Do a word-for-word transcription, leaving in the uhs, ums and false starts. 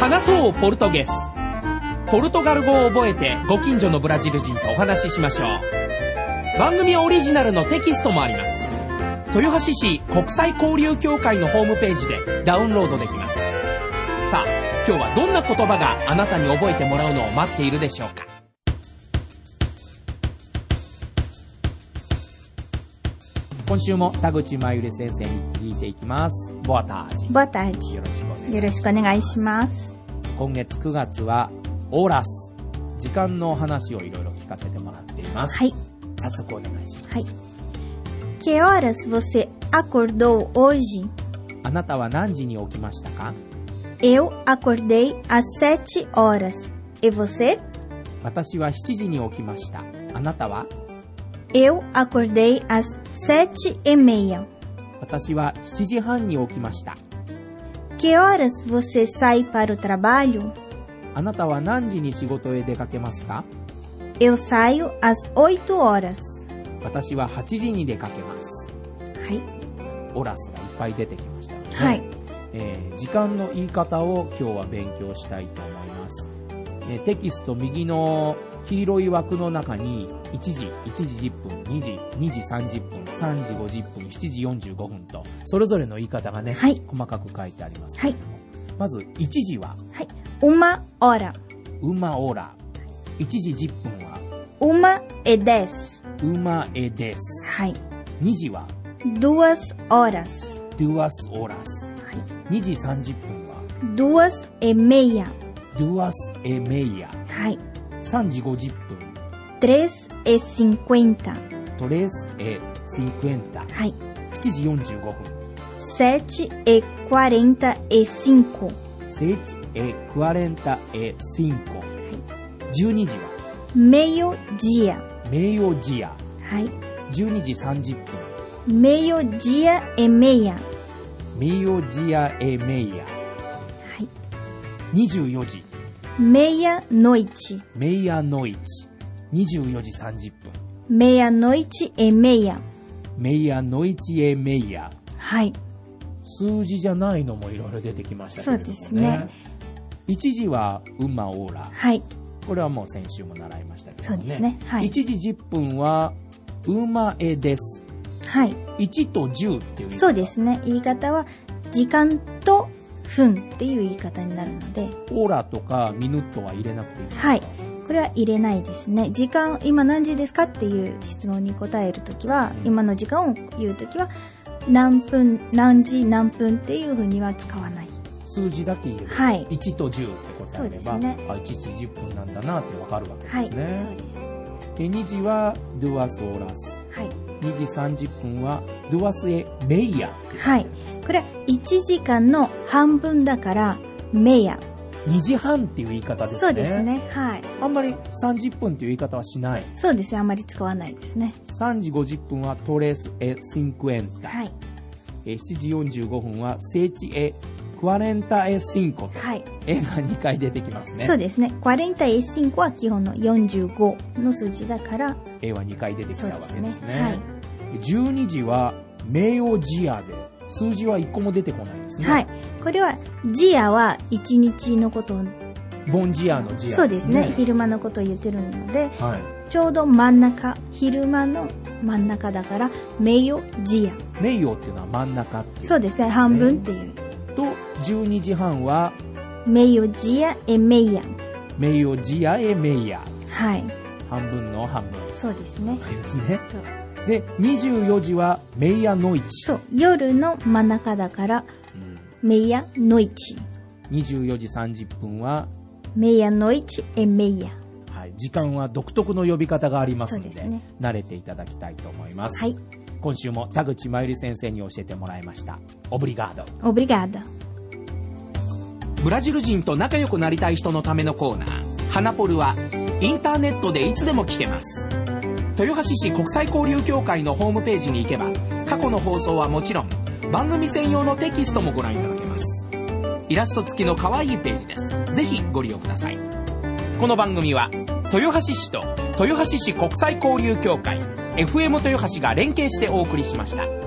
話そうポルトゲス。ポルトガル語を覚えてご近所のブラジル人とお話ししましょう。番組オリジナルのテキストもあります。豊橋市国際交流協会のホームページでダウンロードできます。さあ、今日はどんな言葉があなたに覚えてもらうのを待っているでしょうか。今週も田口真由里先生に聞いていきます。ボアタージ。 ボアタージ。よろしくお願いします。よろしくお願いします。 今月くがつはオーラス、時間の話をいろいろ聞かせてもらっています。 はい。 早速お願いします。 はい。Que horas você acordou hoje? あなたは何時に起きましたか？ Eu acordei às sete horas. E você? 私はしちじに起きました。あなたは？ Eu acordei às sete e meia. 私はしちじはんに起きました。 Que horas você sai para o trabalho? あなたは何時に仕事へ出かけますか？ Eu saio às oito horas. 私ははちじに出かけます。 はい。 オラスがいっぱい出てきました、ね。 はい。 えー、時間の言い方を今日は勉強したいと思います。えー、テキスト右の黄色い枠の中にいちじ、いちじじゅっぷん、にじ、にじさんじゅっぷん、さんじごじゅっぷん、しちじよんじゅうごふんとそれぞれの言い方がね、はい、細かく書いてありますけれども、はい、まずいちじは、 はい、uma hora。 uma hora。いちじじゅっぷんは uma e dez。 uma e dez。 はい。 にじは duas horas。 duas horas。はい。にじさんじゅっぷんは duas e meia。 duas e meia。 はい。 さんじごじゅっぷん tres e cincuenta。 tres e cincuenta。はい。しちじよんじゅうごふん sete e quarenta e cinco。 sete e quarenta e cinco。はい。じゅうにじは meio-dia。 meio-dia。 はい。 じゅうにじさんじゅっぷん meio-dia e meia。 meio-dia e meia。はい。にじゅうよじ meia-noite。 meia-noite。にじゅうよじさんじゅっぷん meia-noite e meia。 meia-noite e meia。 はい。 数字じゃないのもいろいろ出てきましたけどね。 そうですね。 いちじはuma hora。 はい。 これはもう先週も習いましたけどね。 そうですね。はい。 いちじじゅっぷんはuma e dez。 はい。 いちとじゅうっていう言い方。 そうですね。言い方は時間と分っていう言い方になるので。 オーラとかミヌットは入れなくていいですか？ はい。これは入れないですね。時間、今何時ですかっていう質問に答えるときは、うん、今の時間を言うときは、何分、何時、何分っていうふうには使わない。 数字だけ入れる。 はい。 いちとじゅうって答えれば、 そうですね、 あ、いちじじゅっぷんなんだなってわかるわけですね。 はい、そうです。 で、にじは duas horas。はい。にじさんじゅっぷんは duas e meia。 はい。これはいちじかんの半分だから、meia。 にじはんっていう言い方ですね。 そうですね。はい。 あんまりさんじゅっぷんっていう言い方はしない。 そうですね。あんまり使わないですね。 さんじごじゅっぷんはトレスエシンクエンタ。 はい。 しちじよんじゅうごふんはセーチエクワレンタエシンコと。はい。えがにかい出てきますね。 そうですね。クワレンタエシンコは基本のよんじゅうごの数字だから。 えはにかい出てきちゃうわけですね。 そうですね。はい。 じゅうにじはメオジアで。数字はいっこも出てこないですね。 はい。これは、ジアはいちにちのことをボンジアのジア、ね、 そうですね。昼間のことを言ってるので、はい、ちょうど真ん中、昼間の真ん中だから、メイオジア。 メイオっていうのは真ん中っていう、ね。 そうですね。半分っていう。 と、じゅうにじはんは、 メイオジアエメイア。 メイオジアエメイア。 はい。 半分の半分。 そうですね。 ですね。そうで、にじゅうよじはメイアノイチ。 そう。夜の真ん中だから、うん、メイアノイチ。 にじゅうよじさんじゅっぷんは、 meia-noite e meia。 はい、時間は独特の呼び方がありますの で, で、ね、 慣れていただきたいと思います。 はい。 今週も田口真由里先生に教えてもらいました。オブリガード。 オブリガード。 ブラジル人と仲良くなりたい人のためのコーナー、ハナポルはインターネットでいつでも聞けます。豊橋市国際交流協会のホームページに行けば、過去の放送はもちろん番組専用のテキストもご覧いただけます。イラスト付きの可愛いページです。ぜひご利用ください。この番組は豊橋市と豊橋市国際交流協会 エフエム 豊橋が連携してお送りしました。